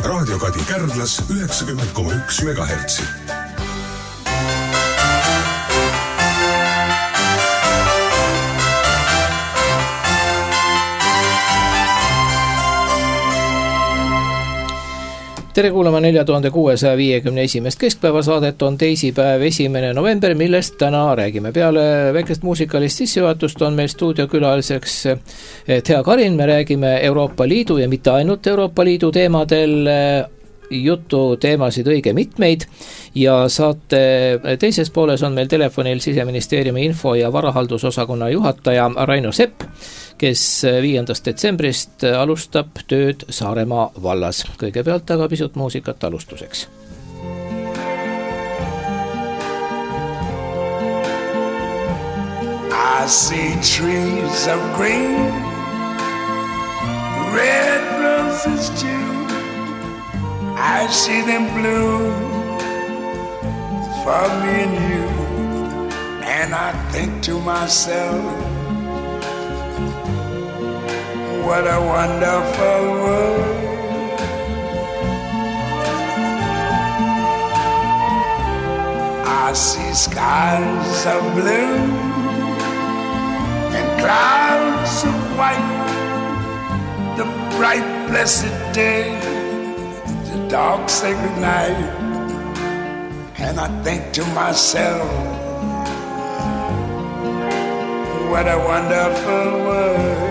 Raadio Kadi Kärdlas 90,1 MHz. Tere kuulama 4651. keskpäevasaadet on teisipäev 1. november, millest täna räägime. Peale väikest muusikalist sissejuhatust on meil stuudiokülaliseks Thea Karin. Me räägime Euroopa Liidu ja mitte ainult Euroopa Liidu teemadel, jututeemasid õige mitmeid ja saate teises pooles on meil telefonil Siseministeeriumi info- ja varahaldusosakonna juhataja Raino Sepp, kes 5. detsembrist alustab tööd Saaremaa vallas. Kõigepealt aga pisut muusikat alustuseks. I see trees of green, red roses too. I see them bloom for me and you. And I think to myself, what a wonderful world. I see skies of blue and clouds of white, the bright blessed day, the dark sacred night. And I think to myself, what a wonderful world.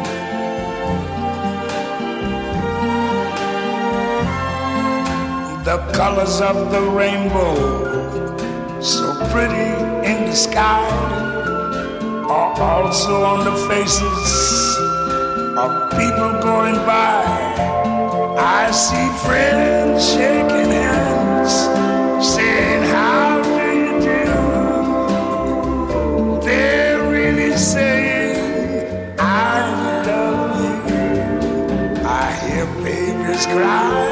The colors of the rainbow, so pretty in the sky, are also on the faces of people going by. I see friends shaking hands, saying, how do you do? They're really saying, I love you. I hear babies cry,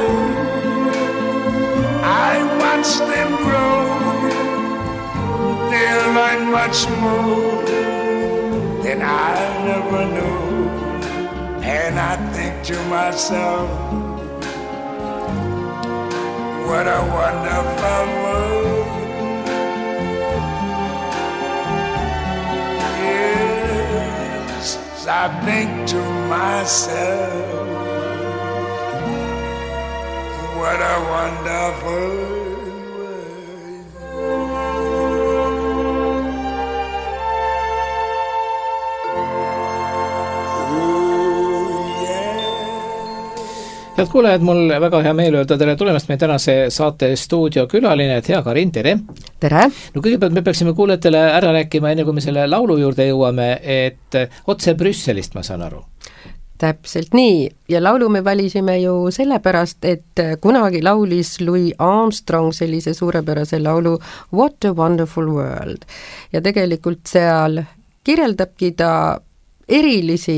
I watch them grow. They'll learn much more than I never knew. And I think to myself, what a wonderful world. Yes, I think to myself, what a wonderful world. Head kuulajad, mul väga hea meel öelda tere tulemast meie tänase saate stuudiokülaline Thea Karin, tere! Tere! No kõigepealt me peaksime kuulajatele ära rääkima, enne kui me selle laulu juurde jõuame, et otse Brüsselist, ma saan aru. Täpselt nii, ja laulu me valisime ju sellepärast, et kunagi laulis Louis Armstrong sellise suurepärase laulu What a Wonderful World. Ja tegelikult seal kirjeldabki ta erilisi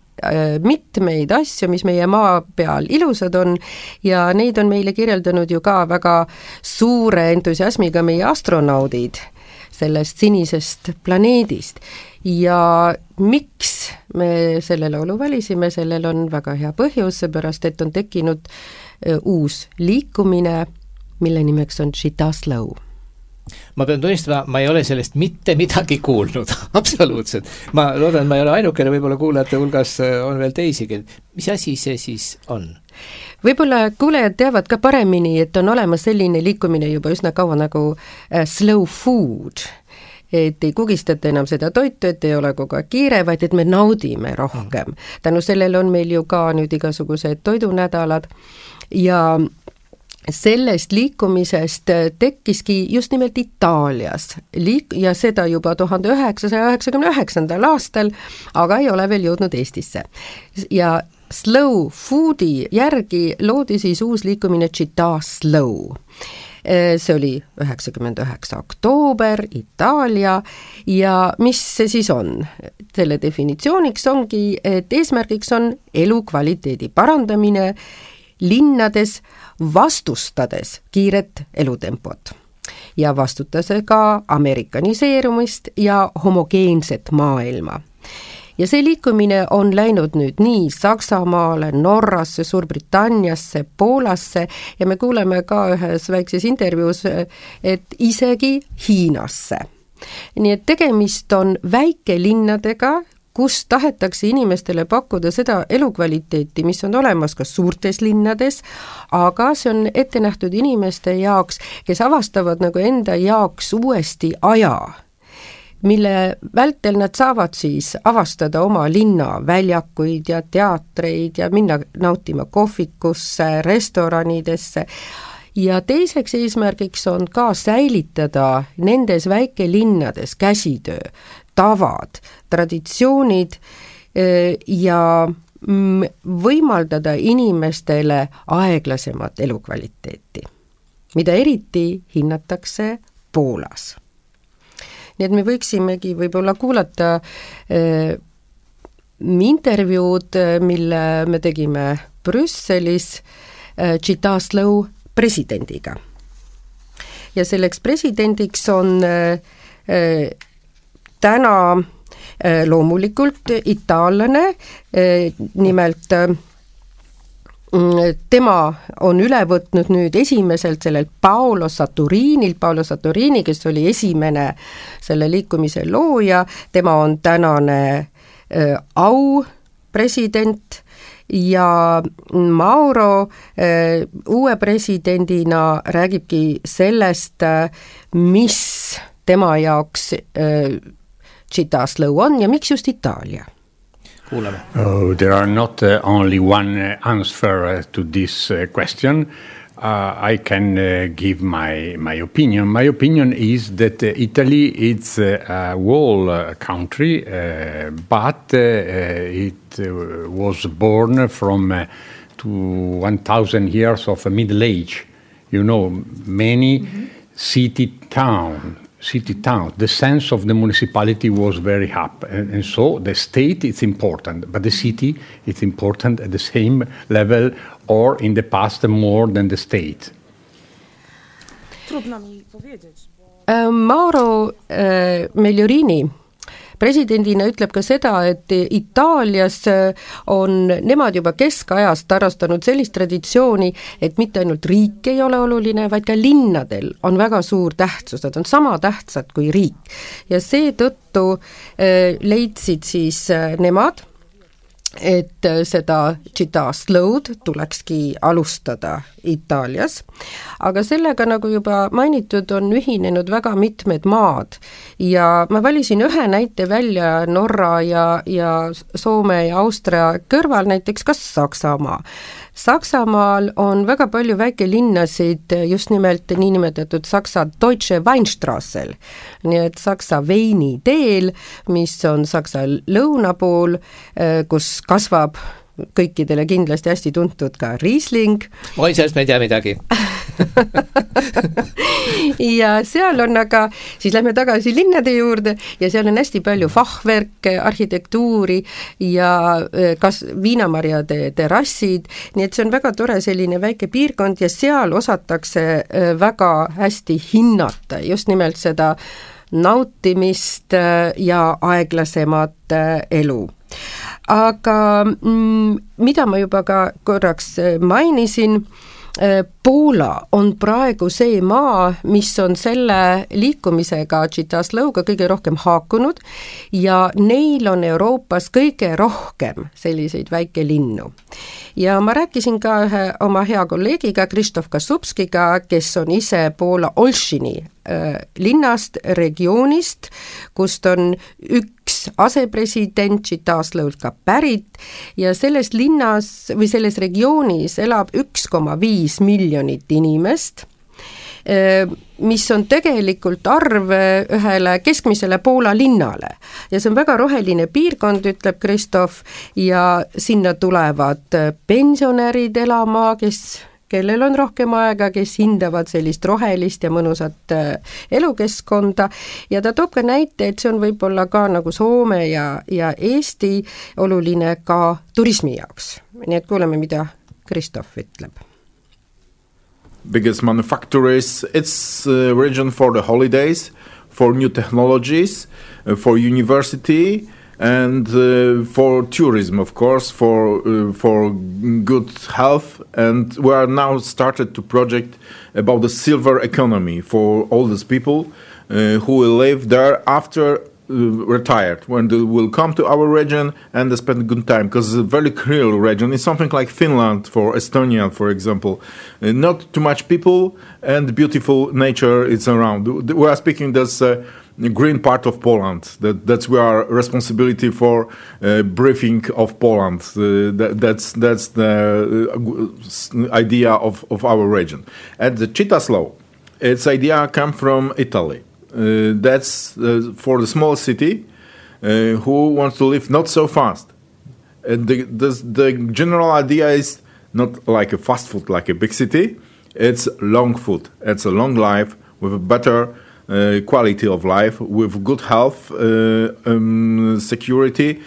mitmeid asju, mis meie maa peal ilusad on ja neid on meile kirjeldanud ju ka väga suure entusiasmiga meie astronaudid sellest sinisest planeedist. Ja miks me selle laulu valisime, sellel on väga hea põhjus, seepärast et on tekkinud uus liikumine, mille nimeks on Chita Slow. Ma pean tunnistama, ma ei ole sellest mitte midagi kuulnud, absoluutselt. Ma loodan, ma ei ole ainukene, võib-olla kuulajate hulgas on veel teisigi. Mis asi see siis on? Võib-olla kuulajad teavad ka paremini, et on olemas selline liikumine juba üsna kaua nagu slow food. Et ei kugistata enam seda toitu, et ei ole kogu aeg kiire, vaid et me naudime rohkem. Tänu sellel on meil ju ka nüüd igasugused toidunädalad ja sellest liikumisest tekkiski just nimelt Itaalias ja seda juba 1999. aastal, aga ei ole veel jõudnud Eestisse. Ja slow foodi järgi loodi siis uus liikumine Chita Slow. See oli 99. oktoober, Itaalia ja mis see siis on? Selle definitsiooniks ongi, et eesmärgiks on elukvaliteedi parandamine linnades vastustades kiiret elutempot ja vastutase ka amerikaniseerumist ja homogeenset maailma. ja see liikumine on läinud nüüd nii Saksamaale, Norrasse, Suurbritanniasse, Poolasse ja me kuuleme ka ühes väikses intervjuus, et isegi Hiinasse. Nii et tegemist on väikelinnadega, kus tahetakse inimestele pakkuda seda elukvaliteeti, mis on olemas ka suurtes linnades, aga see on ette nähtud inimeste jaoks, kes avastavad nagu enda jaoks uuesti aja, mille vältel nad saavad siis avastada oma linna väljakuid ja teatreid ja minna nautima kohvikusse, restoranidesse. Ja teiseks eesmärgiks on ka säilitada nendes väikelinnades käsitöö, tavad, traditsioonid ja võimaldada inimestele aeglasemat elukvaliteeti, mida eriti hinnatakse Poolas. Nii et me võiksimegi võib-olla kuulata intervjuud, mille me tegime Brüsselis Chitaaslõu presidendiga. Ja selleks presidendiks on täna loomulikult itaallane, nimelt tema on üle võtnud nüüd esimeselt sellel Paolo Saturini, kes oli esimene selle liikumise looja, tema on tänane aupresident ja Mauro uue presidendina räägibki sellest, mis tema jaoks Chitaaslõu on ja miks just Itaalia? Kuuleme. There are not only one answer to this question. I can give my opinion. My opinion is that Italy is a whole country, but it was born from 1,000 years of Middle Age. You know, many city town. The sense of the municipality was very up, and so the state is important, but the city is important at the same level or in the past more than the state. Trudno mi powiedzieć. Mauro Migliorini presidendina ütleb ka seda, et Itaalias on nemad juba keskajast harrastanud sellist traditsiooni, et mitte ainult riik ei ole oluline, vaid ka linnadel on väga suur tähtsus, nad on sama tähtsad kui riik. Ja seetõttu leidsid siis nemad, et seda Chitaaslõud tulekski alustada Itaalias, aga sellega, nagu juba mainitud, on ühinenud väga mitmed maad ja ma valisin ühe näite välja Norra ja Soome ja Austria kõrval, näiteks kas Saksamaa. Saksamaal on väga palju väikelinnasid just nimelt niinimetatud Saksa Deutsche Weinstraßel, nii et Saksa veini teel, mis on Saksa lõuna pool, kus kasvab kõikidele kindlasti hästi tuntud ka Riesling. Oi, sellest me ei tea midagi. Ja seal on aga, siis lähme tagasi linnade juurde ja seal on hästi palju fahverke, arhitektuuri ja kas viinamarjade terrassid, nii et see on väga tore selline väike piirkond ja seal osatakse väga hästi hinnata just nimelt seda nautimist ja aeglasemat elu. Aga mida ma juba ka korraks mainisin, Poola on praegu see maa, mis on selle liikumisega Chitaaslõuga kõige rohkem haakunud ja neil on Euroopas kõige rohkem selliseid väikelinnu. Ja ma rääkisin ka ühe oma hea kolleegiga, Krzysztof Kasubskiga, kes on ise Poola Olsztyni linnast, regioonist, kust on üks asepresident Chitaaslõult ka pärit ja selles linnas või selles regioonis elab 1,5 miljonit inimest, mis on tegelikult arv ühele keskmisele Poola linnale. Ja see on väga roheline piirkond, ütleb Krzysztof, ja sinna tulevad pensionärid elama, kellel on rohkem aega, kes hindavad sellist rohelist ja mõnusat elukeskkonda ja ta toob ka näite, et see on võib-olla ka nagu Soome ja Eesti oluline ka turismi jaoks. Nii et kuuleme, mida Krzysztof ütleb. Biggest manufacturers, it's a region for the holidays, for new technologies, for university, and for tourism, of course, for good health. And we are now started to project about the silver economy for all these people who will live there after retired, when they will come to our region and they spend a good time, because it's a very clear region. It's something like Finland for Estonia, for example. Not too much people and beautiful nature is around. We are speaking this green part of Poland. That's our responsibility for briefing of Poland. That's the idea of our region. And the cheetah slough, its idea come from Italy. That's for the small city who wants to live not so fast. And the general idea is not like a fast food, like a big city. It's long food. It's a long life with a better quality of life, with good health, security,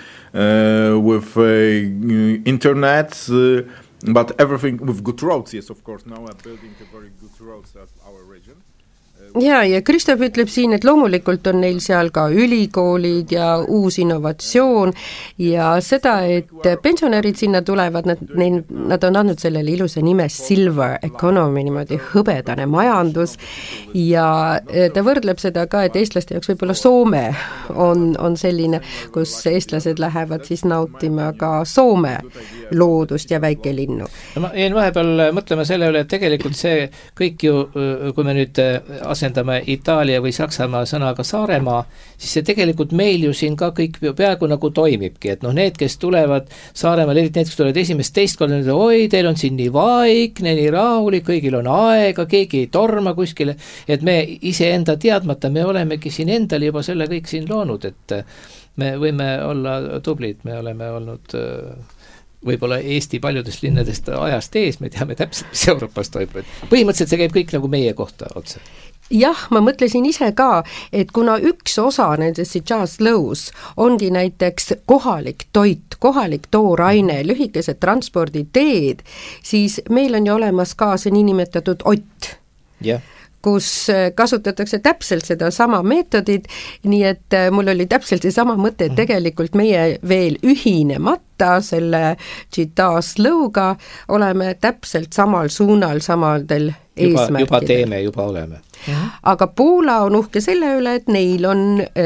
with internet, but everything with good roads. Yes, of course, now we're building a very good roads at our region. Ja Kristof ütleb siin, et loomulikult on neil seal ka ülikoolid ja uus innovatsioon ja seda, et pensionärid sinna tulevad, nad on andnud sellele ilusa nime silver economy, niimoodi hõbedane majandus ja ta võrdleb seda ka, et eestlaste jaoks võib-olla Soome on selline, kus eestlased lähevad siis nautima ka Soome loodust ja väikelinnu. Ma jäin vahepeal mõtlema selle üle, et tegelikult see kõik ju, kui me nüüd asendame Itaalia või Saksamaa sõnaga Saaremaa, siis see tegelikult meil ju siin ka kõik peaaegu nagu toimibki, et need, kes tulevad Saaremaal, eriti need, kes tulevad esimest teist korda, oi, teil on siin nii vaikne, nii rahulik, kõigil on aega, keegi ei torma kuskile, et me iseenda teadmata, me olemegi siin endal juba selle kõik siin loonud, et me võime olla tublid, me oleme olnud võib-olla Eesti paljudest linnadest ajast ees, me teame täpselt, mis Euroopas toimub. Põhimõtteliselt see käib kõik nagu meie kohta otse. Jah, ma mõtlesin ise ka, et kuna üks osa nendest Jazz-Lows ongi näiteks kohalik toit, kohalik tooraine, lühikesed transporditeed, siis meil on ju olemas ka see niinimetatud Ott. Jah. Kus kasutatakse täpselt seda sama meetodit, nii et mul oli täpselt see sama mõte, et tegelikult meie veel ühinemata selle Jazz-Low'ga oleme täpselt samal suunal, samadel eesmärkidel. Juba teeme, juba oleme. Aga Poola on uhke selle üle, et neil on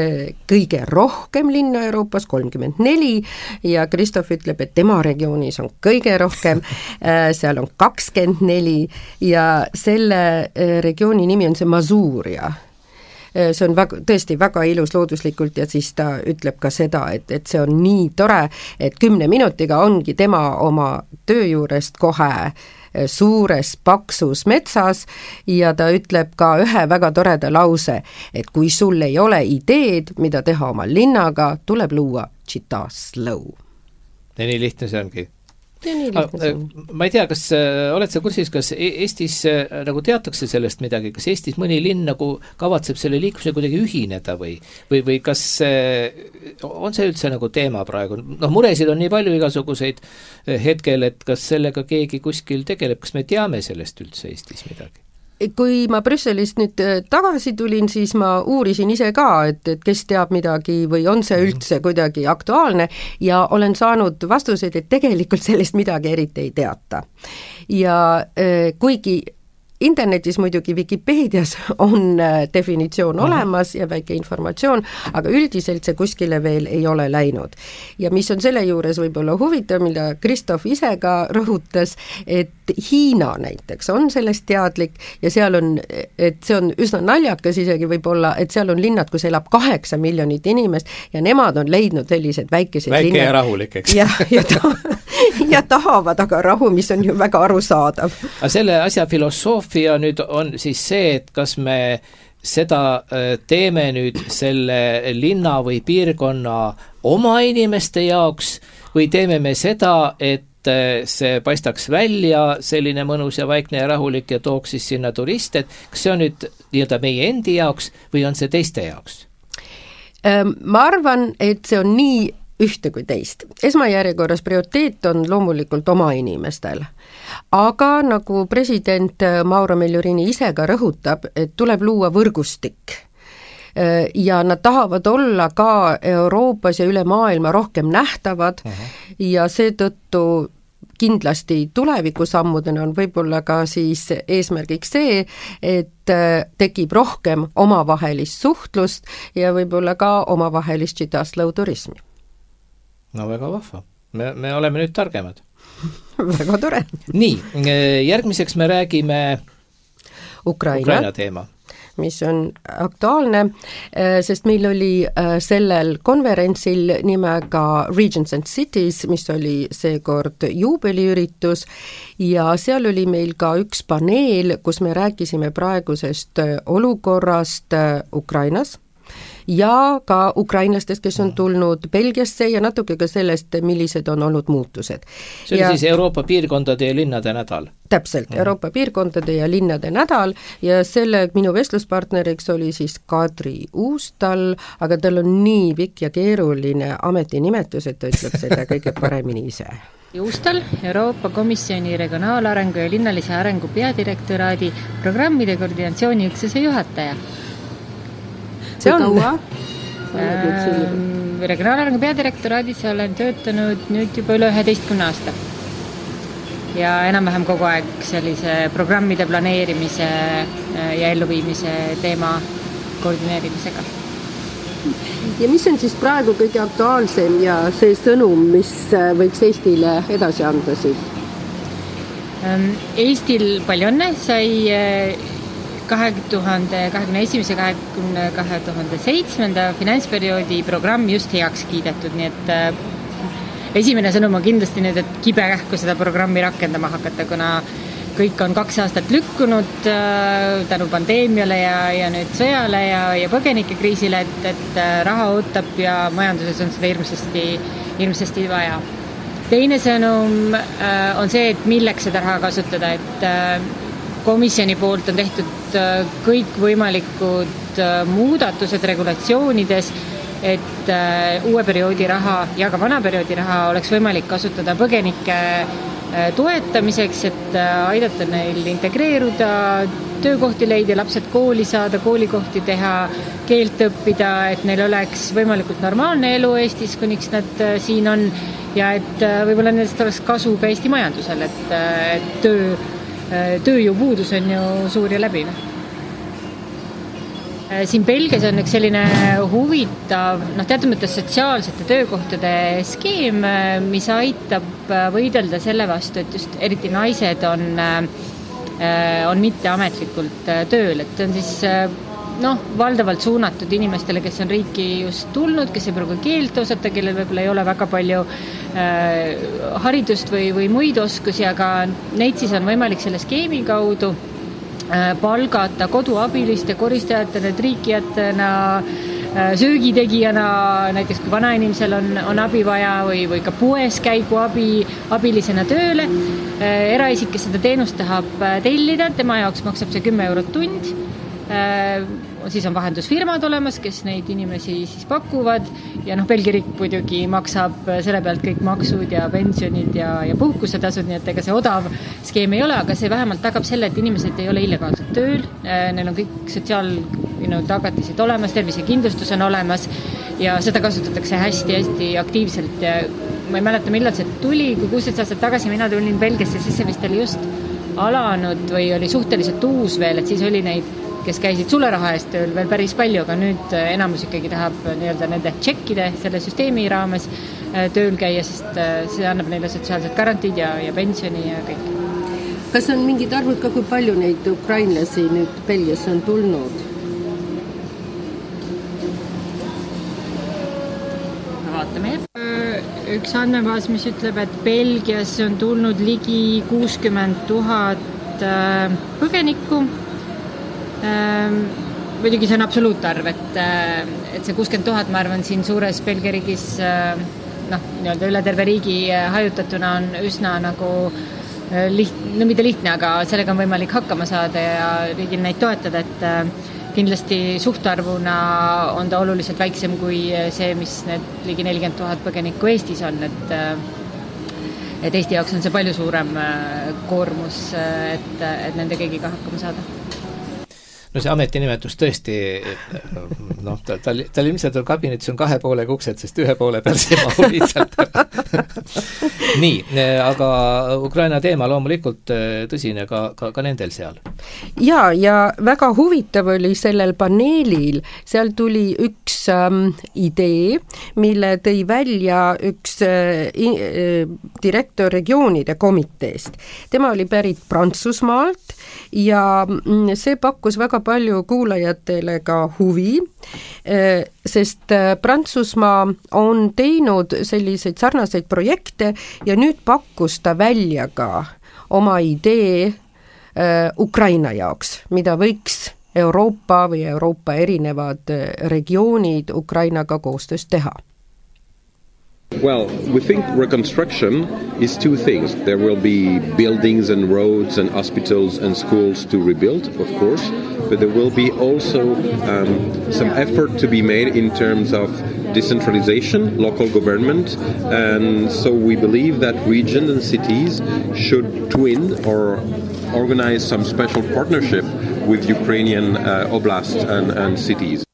kõige rohkem linna Euroopas, 34, ja Kristof ütleb, et tema regioonis on kõige rohkem, seal on 24 ja selle regiooni nimi on see Masuuria. See on tõesti väga ilus looduslikult ja siis ta ütleb ka seda, et see on nii tore, et 10 minutiga ongi tema oma töö juurest kohe suures paksus metsas ja ta ütleb ka ühe väga toreda lause, et kui sul ei ole ideed, mida teha oma linnaga, tuleb luua Jazz-Low. Ja nii lihtne see ongi. Ma ei tea, kas oled sa kursis, kas Eestis nagu teatakse sellest midagi, kas Eestis mõni linn nagu kavatseb selle liikluse kuidagi ühineda või kas on see üldse nagu teema praegu? Muresid on nii palju igasuguseid hetkel, et kas sellega keegi kuskil tegeleb, kas me teame sellest üldse Eestis midagi? Kui ma Brüsselist nüüd tagasi tulin, siis ma uurisin ise ka, et kes teab midagi või on see üldse kuidagi aktuaalne ja olen saanud vastuseid, et tegelikult sellest midagi eriti ei teata. Ja kuigi internetis muidugi Wikipedias on definitsioon olemas ja väike informatsioon, aga üldiselt see kuskile veel ei ole läinud. Ja mis on selle juures võib-olla huvitav, mida Kristof ise ka rõhutas, et Hiina näiteks on sellest teadlik ja seal on, et see on üsna naljakas isegi võib-olla, et seal on linnad, kus elab 8 miljonit inimest ja nemad on leidnud sellised väikesed linnad. Väike ja rahulik, eks? Ja tahavad aga rahu, mis on ju väga arusaadav. Aga selle asja filosoofia nüüd on siis see, et kas me seda teeme nüüd selle linna või piirkonna oma inimeste jaoks või teeme me seda, et see paistaks välja selline mõnus ja vaikne ja rahulik ja tooks siis sinna turiste, et kas see on nüüd nii-öelda meie endi jaoks või on see teiste jaoks? Ma arvan, et see on nii ühte kui teist. Esmajärjekorras prioriteet on loomulikult oma inimestel. Aga nagu president Mauro Meljurini ise ka rõhutab, et tuleb luua võrgustik. ja nad tahavad olla ka Euroopas ja üle maailma rohkem nähtavad ja seetõttu kindlasti tulevikusammudena on võib-olla ka siis eesmärgiks see, et tekib rohkem omavahelist suhtlust ja võib-olla ka omavahelist Žitaslau turismi. No väga vahva. Me oleme nüüd targemad. Väga tore. Nii, järgmiseks me räägime Ukraina teema, mis on aktuaalne, sest meil oli sellel konverentsil nimega Regions and Cities, mis oli seekord juubeliüritus ja seal oli meil ka üks paneel, kus me rääkisime praegusest olukorrast Ukrainas ja ka ukrainlastest, kes on tulnud Belgiasse ja natuke ka sellest, millised on olnud muutused. See oli siis Euroopa piirkondade ja linnade nädal? Täpselt, Euroopa piirkondade ja linnade nädal ja selle minu vestluspartneriks oli siis Kadri Uustal, aga tal on nii pikk ja keeruline ametinimetus, et ta ütleb seda kõige paremini ise. Uustal, Euroopa Komisjoni regionaalarengu ja linnalise arengu peadirektoraadi programmide koordinatsiooniüksuse juhataja. See on regionaalarengu peadirektoraadis olen töötanud nüüd juba üle 11 aasta ja enam-vähem kogu aeg sellise programmide planeerimise ja elluviimise teema koordineerimisega. Ja mis on siis praegu kõige aktuaalsem ja see sõnum, mis võiks Eestile edasi anda siit? Eestil palju õnne sai 2021-2007 finantsperioodi programm just heaks kiidetud, nii et esimene sõnum on kindlasti nüüd, et kibe kähku seda programmi rakendama hakata, kuna kõik on 2 aastat lükkunud tänu pandeemiale ja nüüd sõjale ja põgenikekriisile, et raha ootab ja majanduses on seda hirmsasti vaja. Teine sõnum on see, et milleks seda raha kasutada, et komisjoni poolt on tehtud kõik võimalikud muudatused regulatsioonides, et uue perioodi raha ja ka vana perioodi raha oleks võimalik kasutada põgenike toetamiseks, et aidata neil integreeruda, töökohti leida, lapsed kooli saada, koolikohti teha, keelt õppida, et neil oleks võimalikult normaalne elu Eestis, kuniks nad siin on ja et võib-olla nendest oleks kasu ka Eesti majandusel, et tööjõupuudus on ju suur ja läbiv. Siin Belgias on üks selline huvitav, teatud mõttes sotsiaalsete töökohtade skeem, mis aitab võidelda selle vastu, et just eriti naised on mitteametlikult tööl, et on siis valdavalt suunatud inimestele, kes on riiki just tulnud, kes ei pruugi keelt osata, kellel võib-olla ei ole väga palju haridust või muid oskusi, aga neid siis on võimalik selle skeemi kaudu palgata koduabiliste, koristajatena, triikijatena, söögitegijana, näiteks kui vanainimesel on abi vaja või ka poes käigu abilisena tööle. Eraisik, kes seda teenust tahab tellida, tema jaoks maksab see 10 eurot tund. Siis on vahendusfirmad olemas, kes neid inimesi siis pakuvad ja Belgia riik muidugi maksab selle pealt kõik maksud ja pensionid ja puhkusetasud, nii et ega see odav skeem ei ole, aga see vähemalt tagab selle, et inimesed ei ole illegaalselt tööl, neil on kõik sotsiaaltagatised olemas, tervisekindlustus on olemas ja seda kasutatakse hästi aktiivselt ja ma ei mäleta, millal see tuli, kui 16 aastat tagasi mina tulin Belgiasse, siis see vist oli just alanud või oli suhteliselt uus veel, et siis oli neid, kes käisid suleraha eest tööl veel päris palju, aga nüüd enamus ikkagi tahab nende tšekkide selle süsteemi raames tööl käia, sest see annab neile sotsiaalsed garantiid ja pensioni ja kõik. Kas on mingid arvud ka, kui palju neid ukrainlasi nüüd Belgiasse on tulnud? Vaatame. Üks andmebaas, mis ütleb, et Belgiasse on tulnud ligi 60 000 põgenikku. Muidugi see on absoluutarv, et see 60 000, ma arvan, siin suures Belgia riigis üle terve riigi hajutatuna on üsna mitte lihtne, aga sellega on võimalik hakkama saada ja riigil neid toetada, et kindlasti suhtarvuna on ta oluliselt väiksem kui see, mis need ligi 40 000 põgenikku Eestis on, et Eesti jaoks on see palju suurem koormus, et nende kõigiga hakkama saada. no see ametinimetus tõesti, noh, tal ilmselt on kabinetis on 2 poolega uksed, sest 1 poole peal see mahu lihtsalt ära. Nii, aga Ukraina teema loomulikult tõsine ka nendel seal. Ja väga huvitav oli sellel paneelil, seal tuli üks idee, mille tõi välja üks direktor regioonide komiteest. Tema oli pärit Prantsusmaalt ja see pakkus väga palju kuulajatele ka huvi, sest Prantsusmaa on teinud selliseid sarnaseid projekte ja nüüd pakkus ta välja ka oma idee Ukraina jaoks, mida võiks Euroopa või Euroopa erinevad regioonid Ukrainaga koostöös teha. Well, we think reconstruction is 2 things. There will be buildings and roads and hospitals and schools to rebuild, of course, but there will be also some effort to be made in terms of decentralization, local government, and so we believe that regions and cities should twin or organize some special partnership with Ukrainian oblasts and cities.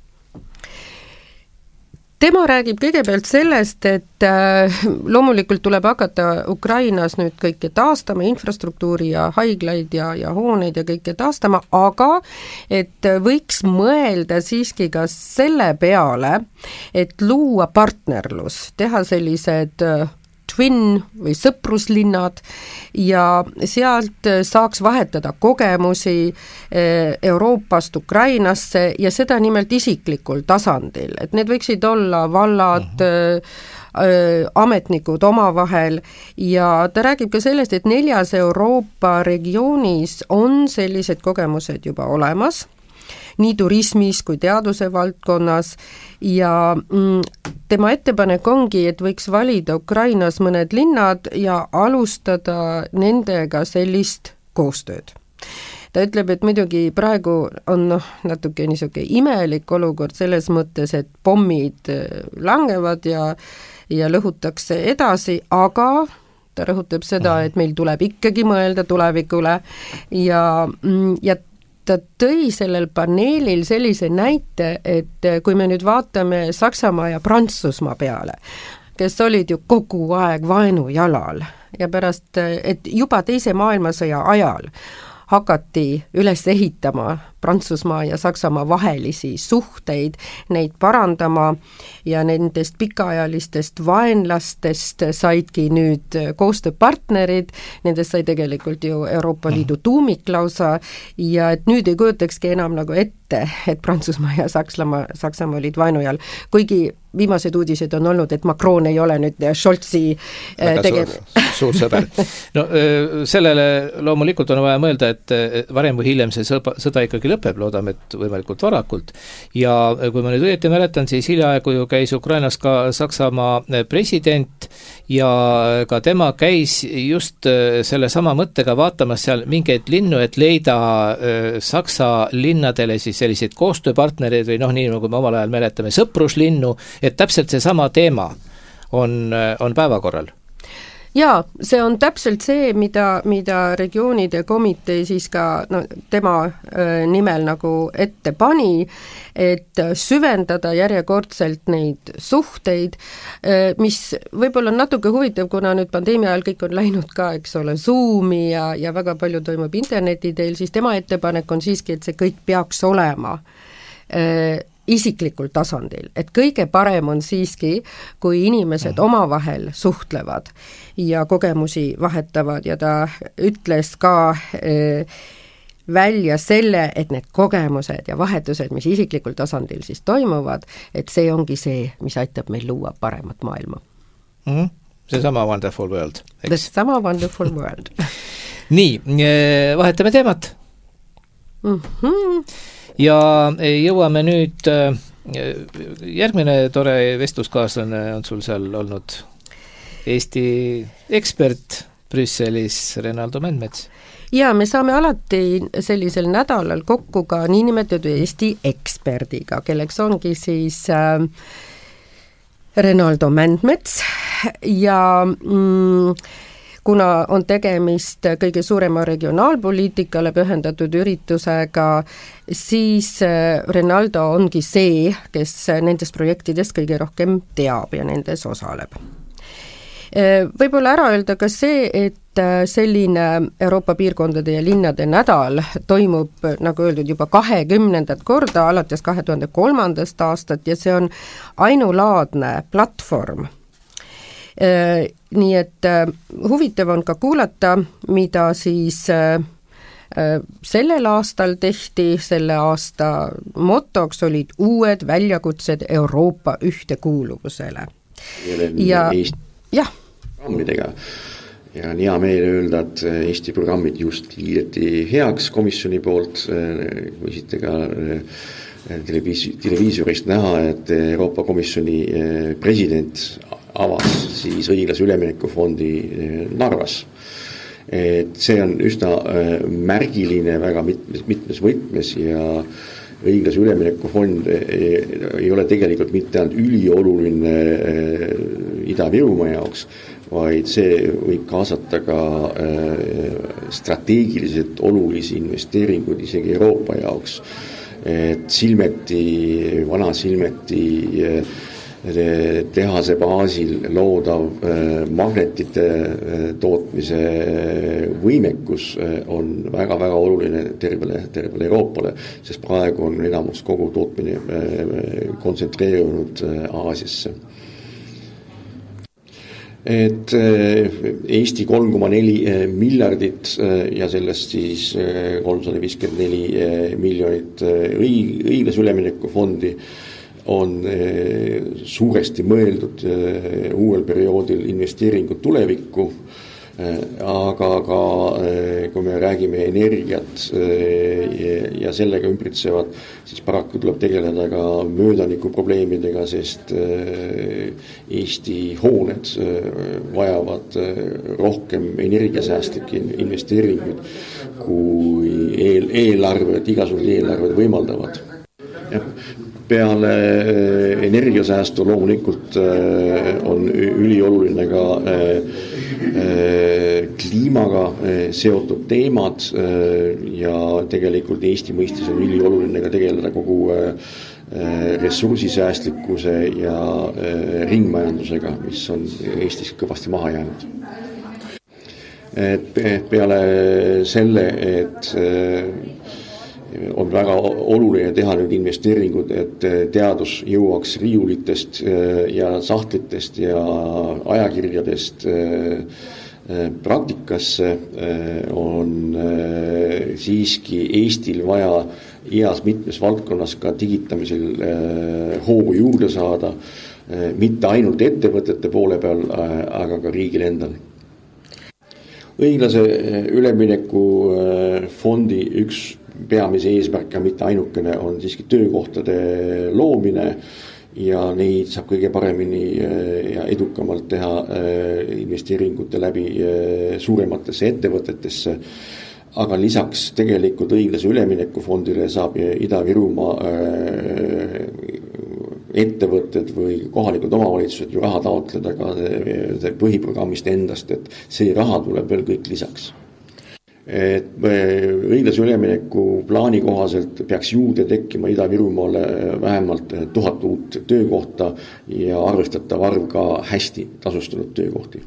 Tema räägib kõigepealt sellest, et loomulikult tuleb hakata Ukrainas nüüd kõike taastama, infrastruktuuri ja haiglaid ja hooneid ja kõike taastama, aga et võiks mõelda siiski ka selle peale, et luua partnerlus, teha sellised twin või sõpruslinnad ja sealt saaks vahetada kogemusi Euroopast Ukrainasse ja seda nimelt isiklikul tasandil, et need võiksid olla vallad, ametnikud omavahel ja ta räägib ka sellest, et 4 Euroopa regioonis on sellised kogemused juba olemas, nii turismis kui teaduse valdkonnas ja tema ettepanek ongi, et võiks valida Ukrainas mõned linnad ja alustada nendega sellist koostööd. Ta ütleb, et muidugi praegu on natuke niisugune imelik olukord selles mõttes, et pommid langevad ja lõhutakse edasi, aga ta rõhutab seda, et meil tuleb ikkagi mõelda tulevikule ja ta tõi sellel paneelil sellise näite, et kui me nüüd vaatame Saksamaa ja Prantsusmaa peale, kes olid ju kogu aeg vaenujalal ja pärast, et juba Teise maailmasõja ajal hakati üles ehitama Prantsusmaa ja Saksamaa vahelisi suhteid, neid parandama ja nendest pikaajalistest vaenlastest saidki nüüd koostööpartnerid, nendest sai tegelikult ju Euroopa Liidu tuumik lausa ja et nüüd ei kujutakski enam nagu ette, et Prantsusmaa ja Saksamaa olid vaenujal, kuigi viimased uudised on olnud, et Macron ei ole nüüd Scholzi suur sõber. No sellele loomulikult on vaja mõelda, et varem või hiljem see sõda ikkagi lõpeb, loodame, et võimalikult varakult. Ja kui ma nüüd õieti mäletan, siis hiljaaegu ju käis Ukrainas ka Saksamaa president ja ka tema käis just selle sama mõttega vaatamas seal mingeid linnu, et leida Saksa linnadele siis selliseid koostööpartnereid või nii nagu me omal ajal mäletame, sõpruslinnu, et täpselt see sama teema on päevakorral. Jaa, see on täpselt see, mida regioonide komitee siis ka tema nimel nagu ette pani, et süvendada järjekordselt neid suhteid, mis võib-olla on natuke huvitav, kuna nüüd pandeemia ajal kõik on läinud ka, eks ole, Zoomi ja väga palju toimub interneti teel, siis tema ettepanek on siiski, et see kõik peaks olema isiklikul tasandil, et kõige parem on siiski, kui inimesed omavahel suhtlevad ja kogemusi vahetavad ja ta ütles ka välja selle, et need kogemused ja vahetused, mis isiklikul tasandil siis toimuvad, et see ongi see, mis aitab meil luua paremat maailma. See sama Wonderful World. The sama Wonderful World. Nii, vahetame teemat. Ja jõuame nüüd, järgmine tore vestluskaaslane on sul seal olnud Eesti ekspert Brüsselis, Renaldo Mändmets. Ja me saame alati sellisel nädalal kokku ka niinimetatud Eesti eksperdiga, kelleks ongi siis Renaldo Mändmets ja kuna on tegemist kõige suurema regionaalpoliitikale pühendatud üritusega, siis Rinaldo ongi see, kes nendest projektidest kõige rohkem teab ja nendes osaleb. Võib-olla ära öelda ka see, et selline Euroopa piirkondade ja linnade nädal toimub, nagu öeldud, juba 20. korda alates 2003. aastat ja see on ainulaadne platvorm. Nii et huvitav on ka kuulata, mida siis sellel aastal tehti, selle aasta motoks olid uued väljakutsed Euroopa ühtekuuluvusele. Ja jah. Programmidega. Ja on hea meel öelda, et Eesti programmid just kiideti heaks komisjoni poolt, võisite ka televiisorist näha, et Euroopa Komisjoni president avas siis õiglase üleminekufondi Narvas. Et see on üsna märgiline väga mitmes võtmes ja õiglase üleminekufond ei ole tegelikult mitte ainult ülioluline Ida-Virumaa jaoks, vaid see võib kaasata ka strateegiliselt olulisi investeeringuid isegi Euroopa jaoks. Et vana Silmeti tehase baasil loodav magnetite tootmise võimekus on väga-väga oluline tervele Euroopale, sest praegu on enamus kogu tootmine kontsentreerunud Aasiasse. Et Eesti 3,4 miljardit ja sellest siis 354 miljonit õiglase üleminekufondi on suuresti mõeldud uuel perioodil investeeringud tulevikku, aga ka kui me räägime energiat ja sellega ümbritsevad, siis paraku tuleb tegeleda ka möödaniku probleemidega, sest Eesti hooned vajavad rohkem energiasäästlikke investeeringuid, kui igasugused eelarved võimaldavad. Peale energiasäästu loomulikult on ülioluline ka kliimaga seotud teemad ja tegelikult Eesti mõistes on ülioluline ka tegeleda kogu ressursisäästlikkuse ja ringmajandusega, mis on Eestis kõvasti maha jäänud. Peale selle, et on väga oluline teha nüüd investeeringud, et teadus jõuaks riiulitest ja sahtlitest ja ajakirjadest praktikasse, on siiski Eestil vaja igas mitmes valdkonnas ka digitamisel hoogu juurde saada, mitte ainult ettevõtete poole peal, aga ka riigil endal. Õiglase ülemineku fondi üks peamise eesmärk ja mitte ainukene on siiski töökohtade loomine ja neid saab kõige paremini ja edukamalt teha investeeringute läbi suurematesse ettevõtetesse. Aga lisaks tegelikult õiglase üleminekufondile saab Ida-Virumaa ettevõtted või kohalikud omavalitsused ju raha taotleda ka põhiprogrammist endast, et see raha tuleb veel kõik lisaks. Et õiglase ülemineku plaani kohaselt peaks juurde tekkima Ida-Virumaale vähemalt 1000 uut töökohta ja arvestatav arv ka hästi tasustatud töökohti.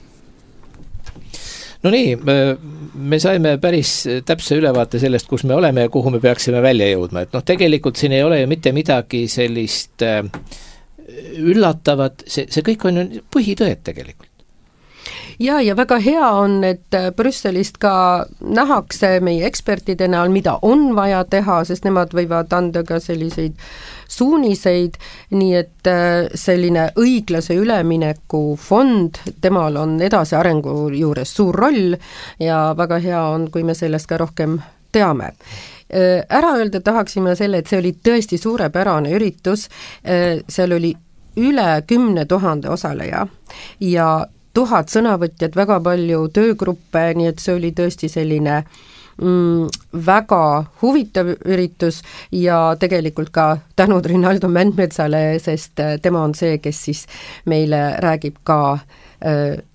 No nii, me saime päris täpse ülevaate sellest, kus me oleme ja kuhu me peaksime välja jõudma. Et tegelikult siin ei ole ju mitte midagi sellist üllatavat, see kõik on ju põhitõed tegelikult. Ja väga hea on, et Brüsselist ka nähakse meie ekspertide näol, mida on vaja teha, sest nemad võivad anda ka selliseid suuniseid, nii et selline õiglase ülemineku fond, temal on edasiarengu juures suur roll ja väga hea on, kui me sellest ka rohkem teame. Ära öelda tahaksime selle, et see oli tõesti suurepärane üritus, seal oli üle 10 000 osaleja ja 1000 sõnavõtjad, väga palju töögruppe, nii et see oli tõesti selline väga huvitav üritus ja tegelikult ka tänud Rinaldo Mändmetsale, sest tema on see, kes siis meile räägib ka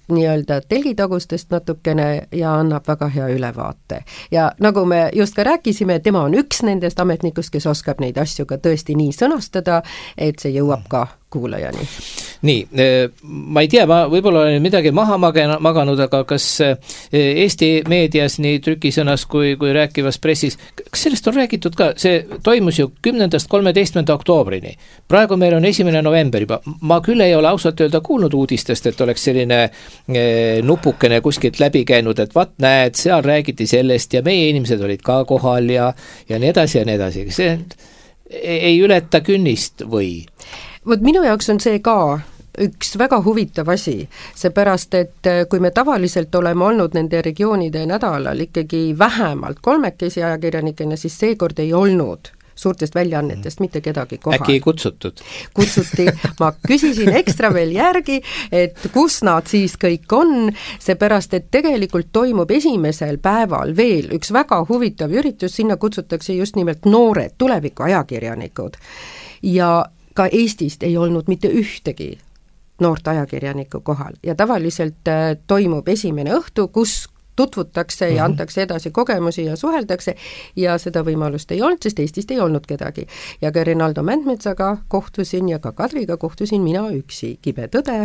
nii-öelda telgitagustest natukene ja annab väga hea ülevaate. Ja nagu me just ka rääkisime, tema on üks nendest ametnikust, kes oskab neid asju ka tõesti nii sõnastada, et see jõuab ka kuulajani. Nii, ma ei tea, ma võib-olla olen midagi maha maganud, aga kas Eesti meedias nii trükisõnas kui rääkivas pressis, kas sellest on räägitud ka? See toimus ju 10.–13. oktoobrini. Praegu meil on 1. november juba. Ma küll ei ole ausalt öelda kuulnud uudistest, et oleks selline nupukene kuskilt läbi käinud, et vaat näed, seal räägiti sellest ja meie inimesed olid ka kohal ja nii edasi ja nii edasi. See ei ületa künnist või? Vot minu jaoks on see ka üks väga huvitav asi, seepärast, et kui me tavaliselt oleme olnud nende regioonide nädalal ikkagi vähemalt 3 ajakirjanikena, siis seekord ei olnud suurtest väljaannetest mitte kedagi kohal. Äkki ei kutsutud? Kutsuti, ma küsisin ekstra veel järgi, et kus nad siis kõik on, seepärast, et tegelikult toimub esimesel päeval veel üks väga huvitav üritus, sinna kutsutakse just nimelt noored tuleviku ajakirjanikud. Ja ka Eestist ei olnud mitte ühtegi noort ajakirjaniku kohal ja tavaliselt toimub esimene õhtu, kus tutvutakse ja antakse edasi kogemusi ja suheldakse ja seda võimalust ei olnud, sest Eestist ei olnud kedagi. Ja ka Rinaldo Mändmetsaga kohtusin ja ka Kadriga kohtusin mina üksi, kibe tõde.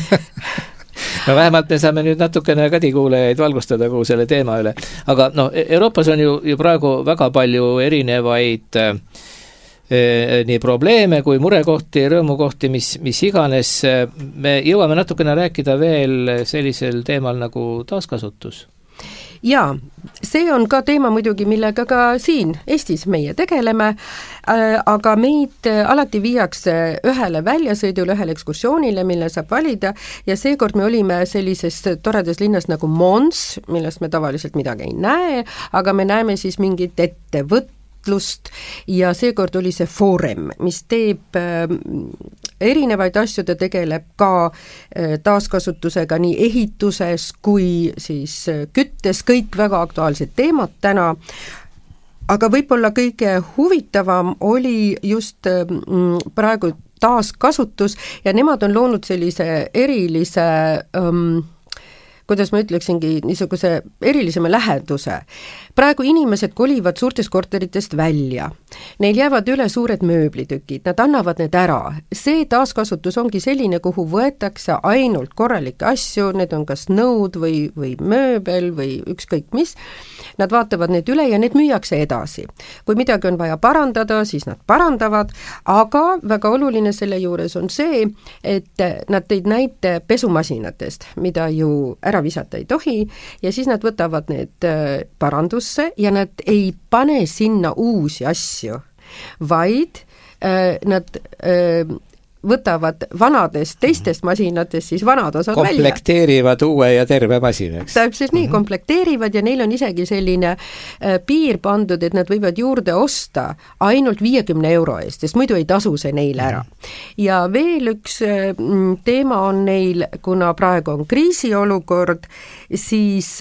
No vähemalt me saame nüüd natukene kadikuulajaid valgustada kogu selle teema üle. Aga Euroopas on ju praegu väga palju erinevaid nii probleeme kui murekohti, rõõmukohti, mis iganes. Me jõuame natukene rääkida veel sellisel teemal nagu taaskasutus. Jaa, see on ka teema muidugi, millega ka siin Eestis meie tegeleme, aga meid alati viiakse ühele väljasõidule, ühele ekskursioonile, mille saab valida ja seekord me olime sellises toredas linnas nagu Mons, millest me tavaliselt midagi ei näe, aga me näeme siis mingit ettevõtt, ja seekord oli see Forum, mis teeb erinevaid asju, ta tegeleb ka taaskasutusega nii ehituses kui siis küttes, kõik väga aktuaalsed teemad täna, aga võib-olla kõige huvitavam oli just praegu taaskasutus ja nemad on loonud sellise erilise kuidas ma ütleksingi, niisuguse erilisema läheduse. Praegu inimesed kolivad suurtest korteritest välja. Neil jäävad üle suured mööblitükid, nad annavad need ära. See taaskasutus ongi selline, kuhu võetakse ainult korralikke asju, need on kas nõud või mööbel või ükskõik mis. Nad vaatavad need üle ja need müüakse edasi. Kui midagi on vaja parandada, siis nad parandavad, aga väga oluline selle juures on see, et nad teid näite pesumasinatest, mida ju ära visata ei tohi ja siis nad võtavad need parandusse ja nad ei pane sinna uusi asju, vaid nad võtavad vanadest teistest masinatest siis vanad osad välja. Komplekteerivad uue ja terve masinaks. Täpselt nii, komplekteerivad ja neil on isegi selline piir pandud, et nad võivad juurde osta ainult 50 euro eest, sest muidu ei tasu see neil ära. Ja veel üks teema on neil, kuna praegu on kriisiolukord, siis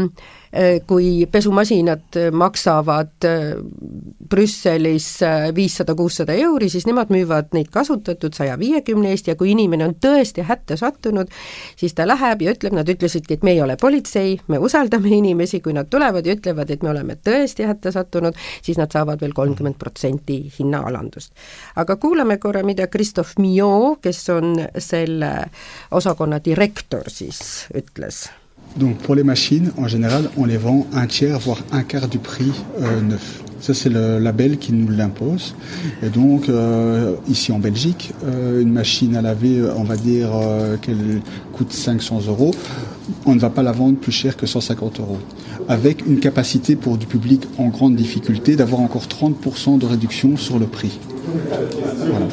kui pesumasinad maksavad Brüsselis 500-600 euri, siis nemad müüvad neid kasutatud 150 eest ja kui inimene on tõesti hätta sattunud, siis ta läheb ja ütleb, nad ütlesidki, et me ei ole politsei, me usaldame inimesi, kui nad tulevad ja ütlevad, et me oleme tõesti hätta sattunud, siis nad saavad veel 30% hinnaalandust. Aga kuulame korra, mida Christophe Millot, kes on selle osakonna direktor, siis ütles. Donc pour les machines, en général, on les vend 1/3, voire 1/4 du prix neuf. Ça, c'est le label qui nous l'impose. Et donc, ici en Belgique, une machine à laver, on va dire qu'elle coûte 500 euros. On ne va pas la vendre plus cher que 150 euros. Avec une capacité pour du public en grande difficulté d'avoir encore 30% de réduction sur le prix. Voilà.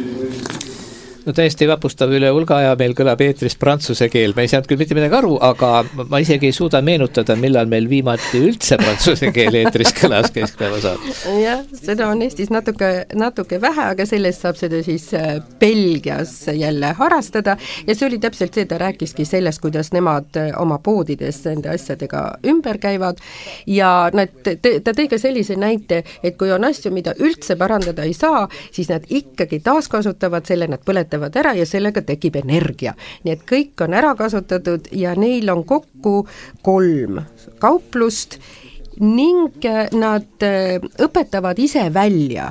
No täiesti vapustav üle hulga aja meil kõlab eetris prantsuse keel. Ma ei saanud küll mitte midagi aru, aga ma isegi ei suuda meenutada, millal meil viimati üldse prantsuse keel eetris kõlas keskpäeva saab. Jah, seda on Eestis natuke vähe, aga sellest saab seda siis Belgias jälle harrastada ja see oli täpselt see, ta rääkiski sellest, kuidas nemad oma poodides nende asjadega ümber käivad ja ta tõi ka sellise näite, et kui on asju, mida üldse parandada ei saa, siis nad ikkagi taaskasutavad selle, nad põletavad põletavad ära ja sellega tekib energia. Nii et kõik on ära kasutatud ja neil on kokku 3 kauplust ning nad õpetavad ise välja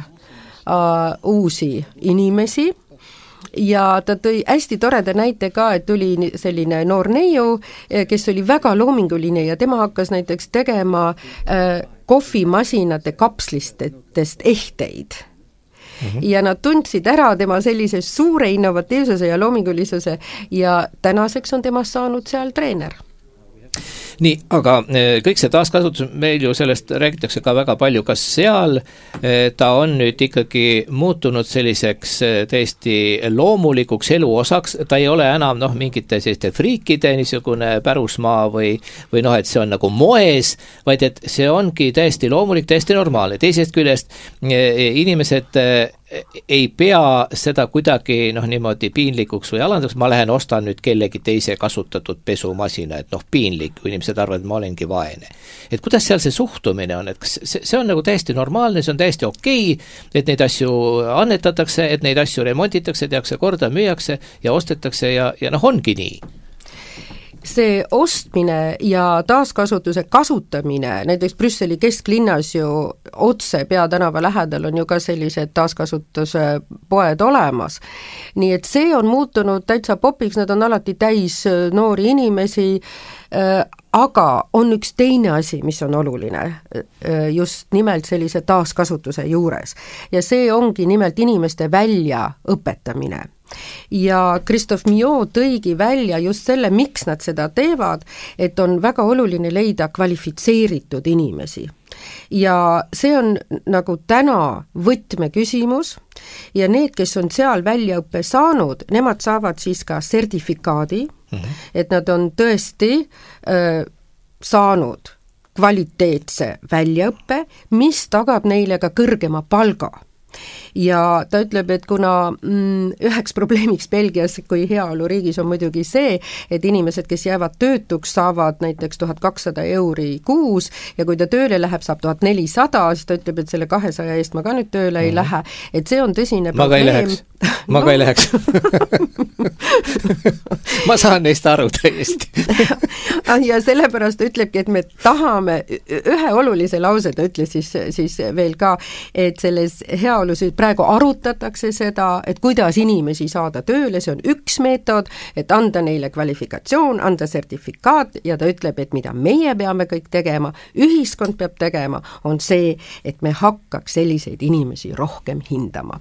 uusi inimesi. Ja ta tõi hästi toreda näite ka, et tuli selline noor neiu, kes oli väga loominguline ja tema hakkas näiteks tegema kohvimasinate kapslistest ehteid. Ja nad tundsid ära tema sellise suure innovatiivsuse ja loomingulisuse ja tänaseks on temast saanud seal treener. Nii, aga kõik see taaskasutus, meil ju sellest räägitakse ka väga palju, kas seal ta on nüüd ikkagi muutunud selliseks täiesti loomulikuks eluosaks, ta ei ole enam mingite selliste friikide niisugune pärusmaa või et see on nagu moes, vaid et see ongi täiesti loomulik, täiesti normaalne. Teisest küljest inimesed ei pea seda kuidagi niimoodi piinlikuks või alandaks, ma lähen ostan nüüd kellegi teise kasutatud pesumasina, et piinlik, kui inimesed arvavad, et ma olengi vaene. Et kuidas seal see suhtumine on, et see on nagu täiesti normaalne, see on täiesti okei, et neid asju annetatakse, et neid asju remontitakse, tehakse korda, müüakse ja ostetakse ja ongi nii. See ostmine ja taaskasutuse kasutamine, näiteks Brüsseli kesklinnas ju otse peatänava lähedal on ju ka sellised taaskasutuse poed olemas. Nii et see on muutunud täitsa popiks, nad on alati täis noori inimesi, aga on üks teine asi, mis on oluline just nimelt sellise taaskasutuse juures ja see ongi nimelt inimeste väljaõpetamine. Ja Christophe Millot tõigi välja just selle, miks nad seda teevad, et on väga oluline leida kvalifitseeritud inimesi. Ja see on nagu täna võtmeküsimus ja need, kes on seal väljaõppe saanud, nemad saavad siis ka sertifikaadi, et nad on tõesti saanud kvaliteetse väljaõppe, mis tagab neile ka kõrgema palga. Ja ta ütleb, et kuna üheks probleemiks Belgias kui heaoluriigis on muidugi see, et inimesed, kes jäävad töötuks, saavad näiteks 1200 € kuus ja kui ta tööle läheb, saab 1400, siis ta ütleb, et selle 200 eest ma ka nüüd tööle ei lähe, et see on tõsine probleem. Ma ka ei läheks. Ma saan neist aru täiesti. Ja sellepärast ütlebki, et me tahame, ühe olulise lause ta ütles siis veel ka, et selles heaolus praegu arutatakse seda, et kuidas inimesi saada tööle, see on üks meetod, et anda neile kvalifikatsioon, anda sertifikaat ja ta ütleb, et mida meie peame kõik tegema, ühiskond peab tegema, on see, et me hakkaks selliseid inimesi rohkem hindama.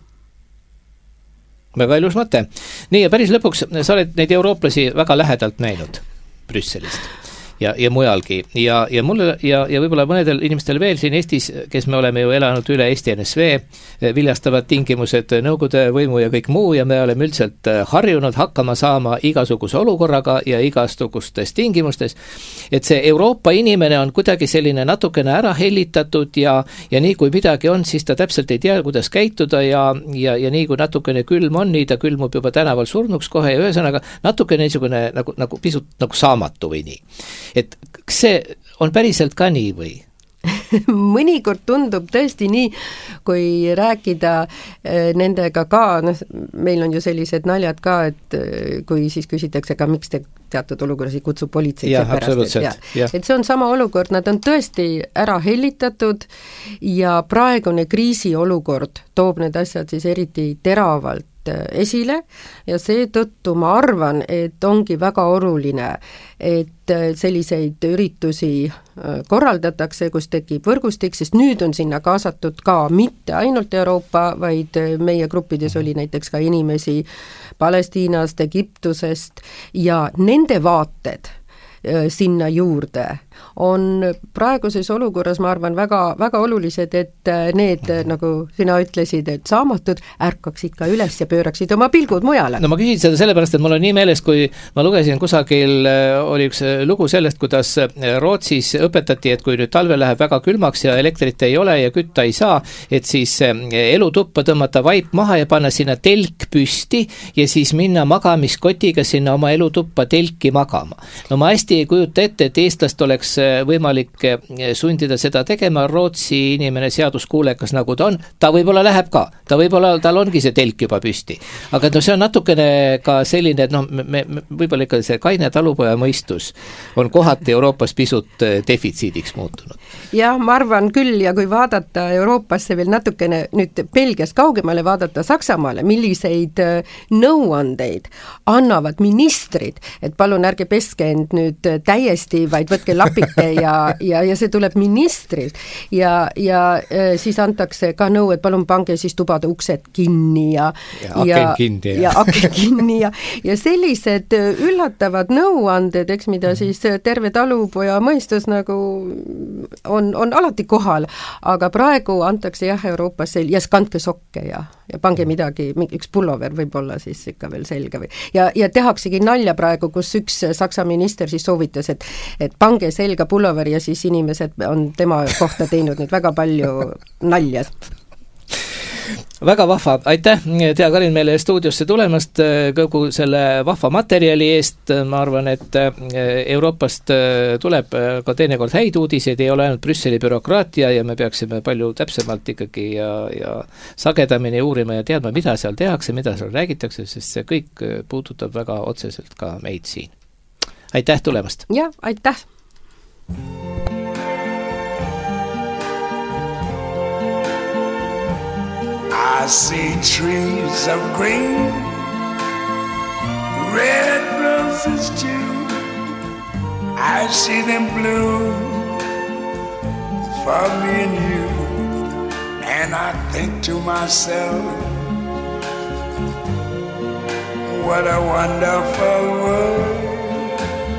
Väga ilus mõte. Nii ja päris lõpuks sa oled neid eurooplasi väga lähedalt näinud Brüsselist ja mujalgi ja mulle ja võib-olla mõnedel inimestel veel siin Eestis, kes me oleme ju elanud üle Eesti NSV, viljastavad tingimused, nõukogude võimu ja kõik muu ja me oleme üldiselt harjunud hakkama saama igasuguse olukorraga ja igasugustes tingimustes, et see Euroopa inimene on kuidagi selline natukene ära hellitatud ja nii kui midagi on, siis ta täpselt ei tea, kuidas käituda ja nii kui natukene külm on, nii ta külmub juba tänaval surnuks kohe ja ühesõnaga natukene niisugune nagu pisut nagu saamatu või nii. Et kas see on päriselt ka nii või? Mõnikord tundub tõesti nii, kui rääkida nendega ka, meil on ju sellised naljad ka, et kui siis küsitakse ka, miks te teatud olukorras ei kutsu politseid seepärast, et see on sama olukord, nad on tõesti ära hellitatud ja praegune kriisiolukord toob need asjad siis eriti teravalt esile ja seetõttu ma arvan, et ongi väga oluline, et selliseid üritusi korraldatakse, kus tekib võrgustik, sest nüüd on sinna kaasatud ka mitte ainult Euroopa, vaid meie gruppides oli näiteks ka inimesi Palestiinast, Egiptusest ja nende vaated sinna juurde on praeguses olukorras, ma arvan, väga, väga olulised, et need, nagu sina ütlesid, et saamatud ärkaksid ka üles ja pööraksid oma pilgud mujale. No ma küsin seda sellepärast, et mul on nii meeles, kui ma lugesin kusagil, oli üks lugu sellest, kuidas Rootsis õpetati, et kui nüüd talve läheb väga külmaks ja elektrit ei ole ja kütta ei saa, et siis elutuppa tõmmata vaip maha ja panna sinna telk püsti ja siis minna magamiskotiga sinna oma elutuppa telki magama. No ma hästi ei kujuta ette, et eestlast oleks oleks võimalik sundida seda tegema, Rootsi inimene seaduskuulekas nagu ta on, ta võib-olla läheb ka, tal ongi see telk juba püsti. Aga no see on natukene ka selline, et me võib-olla ikka see kaine talupoja mõistus on kohati Euroopas pisut defitsiidiks muutunud. Jah, ma arvan küll, ja kui vaadata Euroopasse veel natukene nüüd Belgias kaugemale, vaadata Saksamaale, milliseid nõuandeid annavad ministrid, et palun ärge peske end nüüd täiesti, vaid võtke lapike ja see tuleb ministrilt ja siis antakse ka nõu, et palun pange siis tubade uksed kinni ja aken kinni ja sellised üllatavad nõuanded, eks mida siis terve talupoja mõistus nagu on alati kohal, aga praegu antakse jah Euroopas ja kandke sokke ja pange midagi, üks pullover võib-olla siis ikka veel selge ja tehaksegi nalja praegu, kus üks Saksa minister siis soovitas, et pange selga pullover ja siis inimesed on tema kohta teinud nüüd väga palju nalja. Väga vahva, aitäh, tea Karin meile stuudiosse tulemast, kogu selle vahva materjali eest, ma arvan, et Euroopast tuleb ka teinekord häid uudiseid, ei ole ainult Brüsseli bürokraatia ja me peaksime palju täpsemalt ikkagi ja sagedamini uurima ja teadma, mida seal tehakse, mida seal räägitakse, sest see kõik puudutab väga otseselt ka meid siin. Aitäh tulemast! Ja, aitäh! I see trees of green, red roses too. I see them bloom for me and you. And I think to myself, what a wonderful world.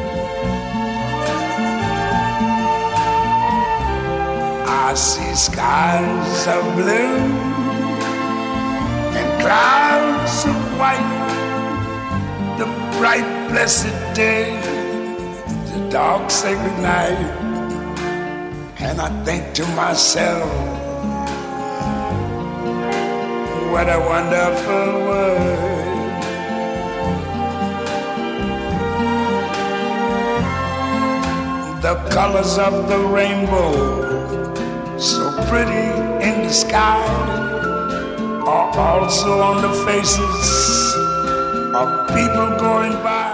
I see skies of blue and clouds of white, the bright blessed day, the dark sacred night. And I think to myself, what a wonderful world. The colors of the rainbow, so pretty in the sky, are also on the faces of people going by.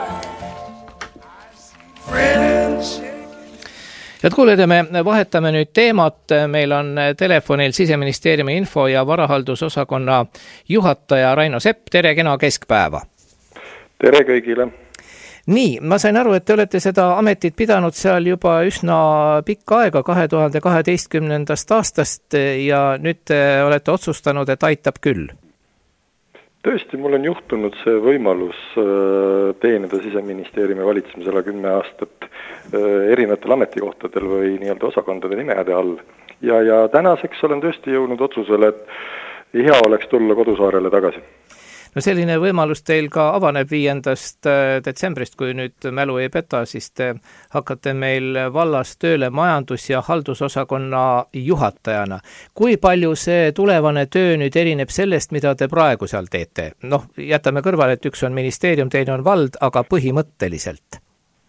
Head kuulajad, me vahetame nüüd teemat, meil on telefonil Siseministeeriumi info- ja varahaldusosakonna juhataja Raino Sepp, tere, kena keskpäeva! Tere kõigile! Nii, ma sain aru, et te olete seda ametit pidanud seal juba üsna pikka aega, 2012. aastast ja nüüd te olete otsustanud, et aitab küll. Tõesti, mul on juhtunud see võimalus teenida Siseministeeriumi valitsemisele 10 aastat erinevatel ametikohtadel või nii-öelda osakondade nimede all. Ja tänaseks olen tõesti jõudnud otsusele, et hea oleks tulla kodusaarele tagasi. No selline võimalus teil ka avaneb 5. detsembrist, kui nüüd mälu ei peta, siis te hakkate meil vallas tööle majandus- ja haldusosakonna juhatajana. Kui palju see tulevane töö nüüd erineb sellest, mida te praegu seal teete? Jätame kõrvale, et üks on ministeerium, teine on vald, aga põhimõtteliselt?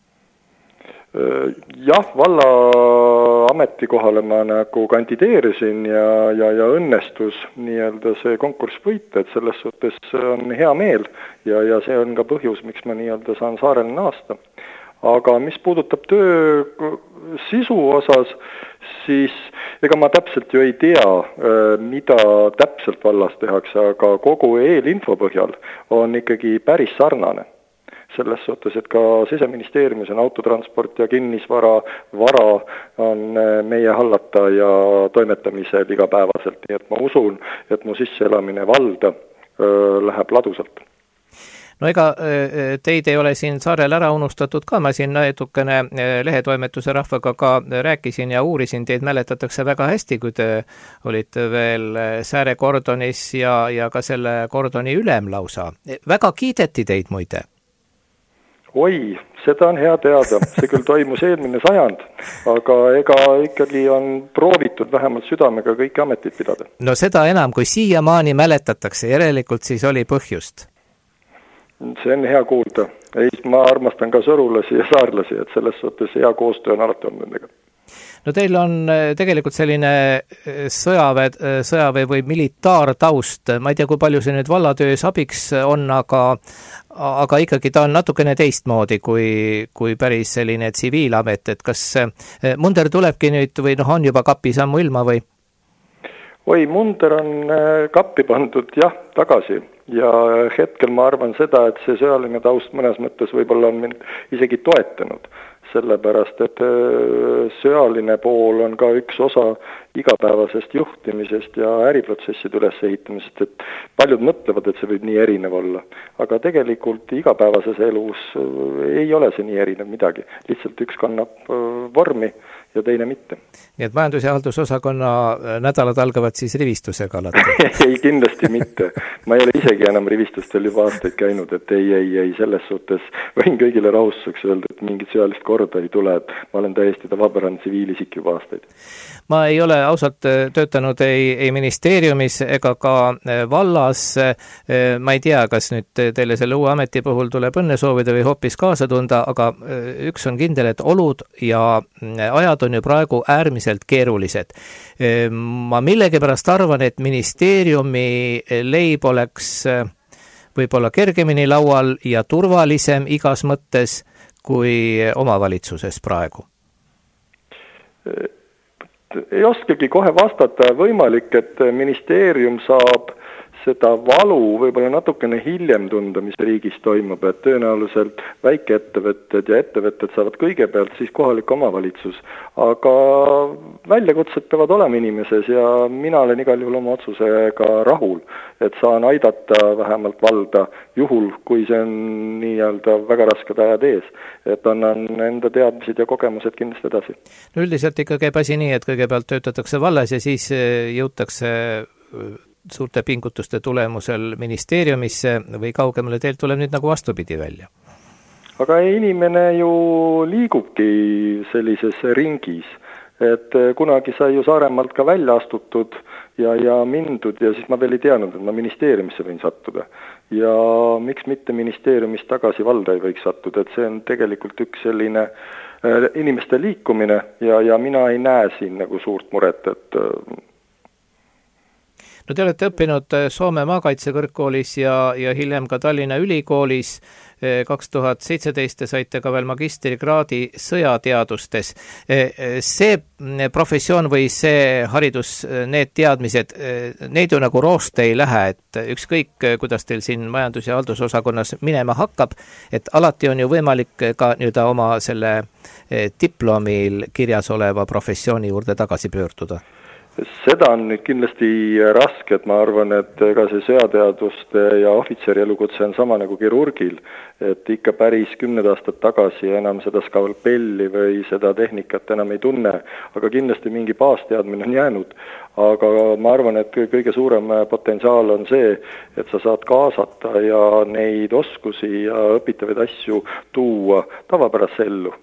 Jah, valla ametikohale ma nagu kandideerisin ja õnnestus nii-öelda see konkurss võita, et selles suhtes on hea meel ja see on ka põhjus, miks ma nii-öelda saan saarele naasta. Aga mis puudutab töö sisu osas, siis ega ma täpselt ju ei tea, mida täpselt vallas tehakse, aga kogu eelinfo põhjal on ikkagi päris sarnane. Selles suhtes, et ka Siseministeeriumis on autotransport ja kinnisvara, vara on meie hallata ja toimetamisel igapäevaselt. Nii et ma usun, et mu sisseelamine valda läheb ladusalt. No ega teid ei ole siin saarel ära unustatud ka, ma siin natukene lehetoimetuse rahvaga ka rääkisin ja uurisin, teid mäletatakse väga hästi, kui te olite veel Sääre kordonis ja ka selle kordoni ülem lausa. Väga kiideti teid muide. Oi, seda on hea teada. See küll toimus eelmine sajand, aga ega ikkagi on proovitud vähemalt südamega kõiki ametit pidada. No seda enam, kui siiamaani mäletatakse, järelikult siis oli põhjust. See on hea kuulda. Ma armastan ka sõrulasi ja saarlasi, et selles suhtes hea koostöö on alati olnud nendega. No teil on tegelikult selline sõjaväe või militaartaust, ma ei tea, kui palju see nüüd vallatöös abiks on, aga ikkagi ta on natukene teistmoodi kui päris selline tsiviilamet, et kas munder tulebki nüüd või on juba kapis ammu ilma või? Oi, munder on kappi pandud tagasi ja hetkel ma arvan seda, et see sõjaline taust mõnes mõttes võib-olla on mind isegi toetanud. Sellepärast, et sõjaline pool on ka üks osa igapäevasest juhtimisest ja äriprotsesside ülesehitamisest, et paljud mõtlevad, et see võib nii erinev olla. Aga tegelikult igapäevases elus ei ole see nii erinev midagi. Lihtsalt üks kannab vormi ja teine mitte. Nii et majandus- ja haldusosakonna nädalad algavad siis rivistusega alati? Ei, kindlasti mitte. Ma ei ole isegi enam rivistustel juba aastaid käinud, et ei, selles suhtes võin kõigile rahustuseks öelda, et mingit sõjalist korda ei tule, et ma olen täiesti tavapärane tsiviilisik juba aastaid. Ma ei ole ausalt töötanud ei ministeeriumis ega ka vallas. Ma ei tea, kas nüüd teile selle uue ameti puhul tuleb õnne soovida või hoopis kaasa tunda, aga üks on kindel, et olud ja ajad on ju praegu äärmiselt keerulised. Ma millegipärast arvan, et ministeeriumi leib oleks võib-olla kergemini laual ja turvalisem igas mõttes kui omavalitsuses praegu. Ei oskagi kohe vastata, võimalik, et ministeerium saab seda valu võib-olla natukene hiljem tunda, mis riigis toimub, et tõenäoliselt väikeettevõtted ja ettevõtted saavad kõigepealt siis kohalik omavalitsus, aga väljakutsed peavad olema inimeses ja mina olen igal juhul oma otsusega rahul, et saan aidata vähemalt valda juhul, kui see on nii-öelda väga rasked ajad ees, et annan enda teadmised ja kogemused kindlasti edasi. No üldiselt ikka käib asi nii, et kõigepealt töötatakse vallas ja siis jõutakse suurte pingutuste tulemusel ministeeriumisse või kaugemale teelt tuleb nüüd nagu vastupidi välja? Aga inimene ju liigubki sellises ringis, et kunagi sai ju Saaremaalt ka välja astutud ja mindud ja siis ma veel ei teadnud, et ma ministeeriumisse võin sattuda. Ja miks mitte ministeeriumist tagasi valda ei võiks sattuda, et see on tegelikult üks selline inimeste liikumine ja mina ei näe siin nagu suurt muret, et No te olete õppinud Soome maakaitsekõrgkoolis ja hiljem ka Tallinna Ülikoolis. 2017 saite ka veel magistrikraadi sõjateadustes. See professioon või see haridus, need teadmised, neid ju nagu rooste ei lähe, et ükskõik, kuidas teil siin majandus- ja haldusosakonnas minema hakkab, et alati on ju võimalik ka nüüd oma selle diplomil kirjas oleva professiooni juurde tagasi pöörduda. Seda on nüüd kindlasti raske, et ma arvan, et ka see sõjateaduste ja ohvitseri elukutse on sama nagu kirurgil, et ikka päris 10 aastat tagasi enam seda skalpelli või seda tehnikat enam ei tunne, aga kindlasti mingi baasteadmine on jäänud. Aga ma arvan, et kõige suurem potentsiaal on see, et sa saad kaasata ja neid oskusi ja õpitavaid asju tuua tavapärasse ellu.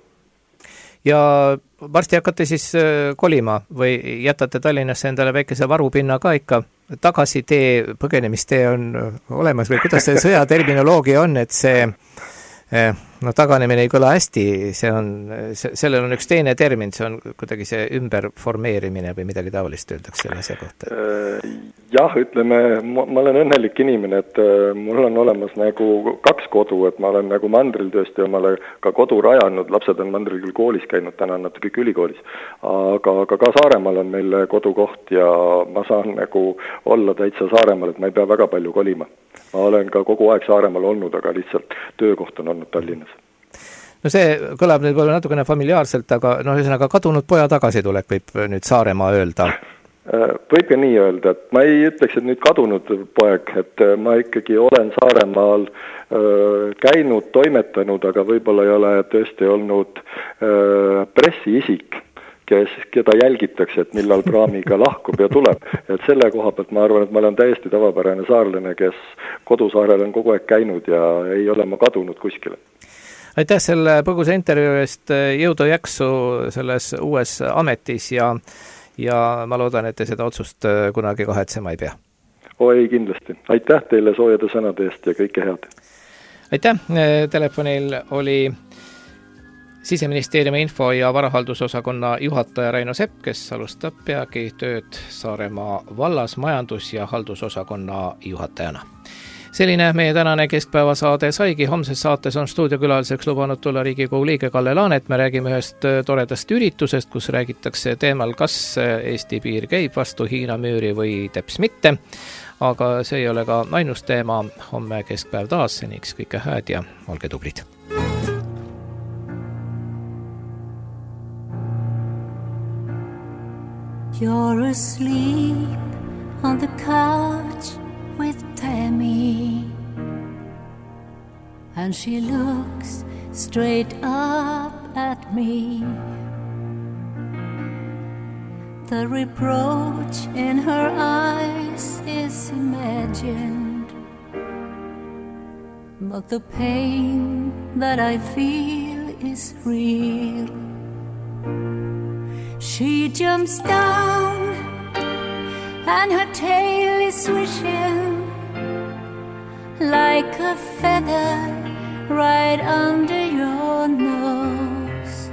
Ja varsti hakkate siis kolima või jätate Tallinnasse endale väikese varupinna ka ikka? Tagasi tee, põgenemistee on olemas või kuidas see sõjaterminoloogia on, et see taganemine ei kõla hästi, sellel on üks teine termin, see on kuidagi see ümberformeerimine või midagi taolist öeldakse selle asja kohta? Jah, ütleme, ma olen õnnelik inimene, et mul on olemas nagu 2 kodu, et ma olen nagu mandril tõesti omale ka kodu rajanud, lapsed on mandril küll koolis käinud, täna on nad kõik ülikoolis, aga ka Saaremaal on meil kodukoht ja ma saan nagu olla täitsa Saaremaal, et ma ei pea väga palju kolima. Ma olen ka kogu aeg Saaremaal olnud, aga lihtsalt töökoht on olnud Tallinnas. No see kõlab nüüd võib-olla natukene familiaarselt, aga ühesõnaga kadunud poja tagasitulek võib nüüd Saaremaa öelda. Võib ka nii öelda, et ma ei ütleks, et nüüd kadunud poeg, et ma ikkagi olen Saaremaal käinud, toimetanud, aga võib-olla ei ole tõesti olnud pressiisik, keda jälgitakse, et millal praamiga lahkub ja tuleb. Et selle koha pealt ma arvan, et ma olen täiesti tavapärane saarlane, kes kodusaarel on kogu aeg käinud ja ei ole ma kadunud kuskile. Aitäh selle põgusa intervjuu eest, jõudu jaksu selles uues ametis ja ma loodan, et te seda otsust kunagi kahetsema ei pea. Oi, kindlasti. Aitäh teile soojade sõnade eest ja kõike head. aitäh, telefonil oli Siseministeeriumi info- ja varahaldusosakonna juhataja Raino Sepp, kes alustab peagi tööd Saaremaa vallas majandus- ja haldusosakonna juhatajana. Selline meie tänane keskpäevasaade saigi. Homses saates on stuudiokülaliseks lubanud tulla Riigikogu liige Kalle Laanet. Me räägime ühest toredast üritusest, kus räägitakse teemal, kas Eesti piir käib vastu Hiina müüri või teps mitte. Aga see ei ole ka ainus teema. Homme keskpäev taas, seniks kõike hääd ja olge tublid. You're asleep on the couch with Tammy, and she looks straight up at me. The reproach in her eyes is imagined, but the pain that I feel is real. She jumps down and her tail is swishing like a feather right under your nose.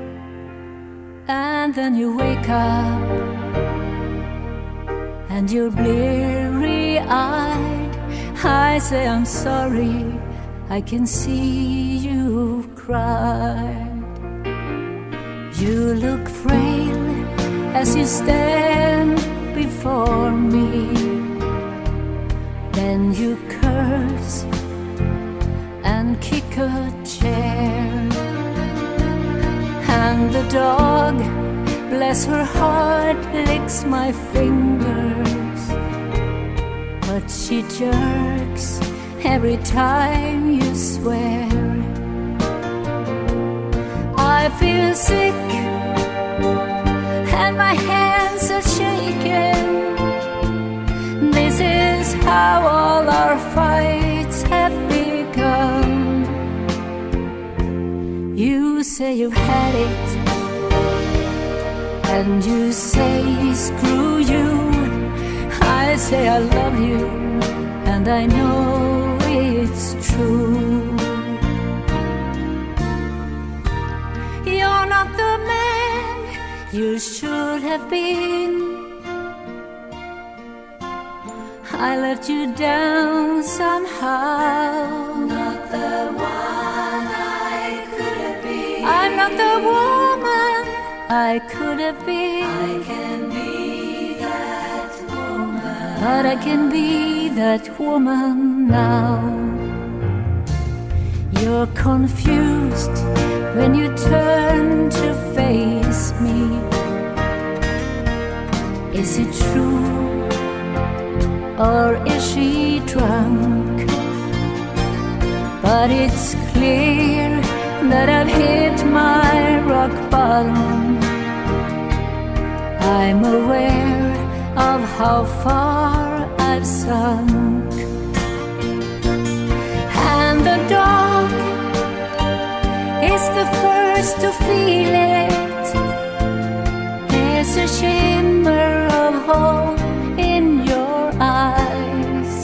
And then you wake up and you're bleary-eyed. I say I'm sorry, I can see you've cried. You look frail as you stand before me. Then you curse and kick a chair. And the dog, bless her heart, licks my fingers. But she jerks every time you swear. I feel sick and my hands are shaking. This is how all our fights have begun. You say you've had it, and you say screw you. I say I love you, and I know it's true. You're not the man you should have been. I let you down somehow. Not the one I could have been. I'm not the woman I could have been. I can be that woman, but I can be that woman now. You're confused when you turn to face me. Is it true, or is she drunk? But it's clear that I've hit my rock bottom. I'm aware of how far I've sunk. And the dog is the first to feel it. There's a shimmer of hope in your eyes.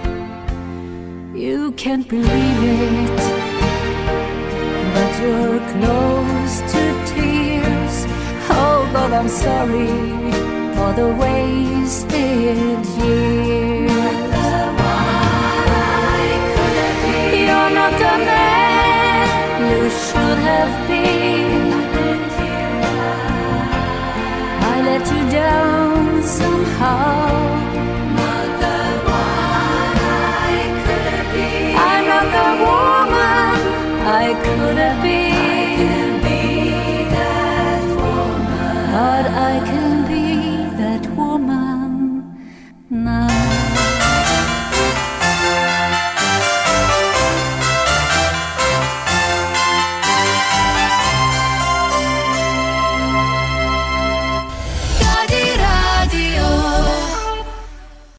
You can't believe it, but you're close to tears. Oh, but I'm sorry for the wasted years. You're not the man you should have been. I let you down somehow.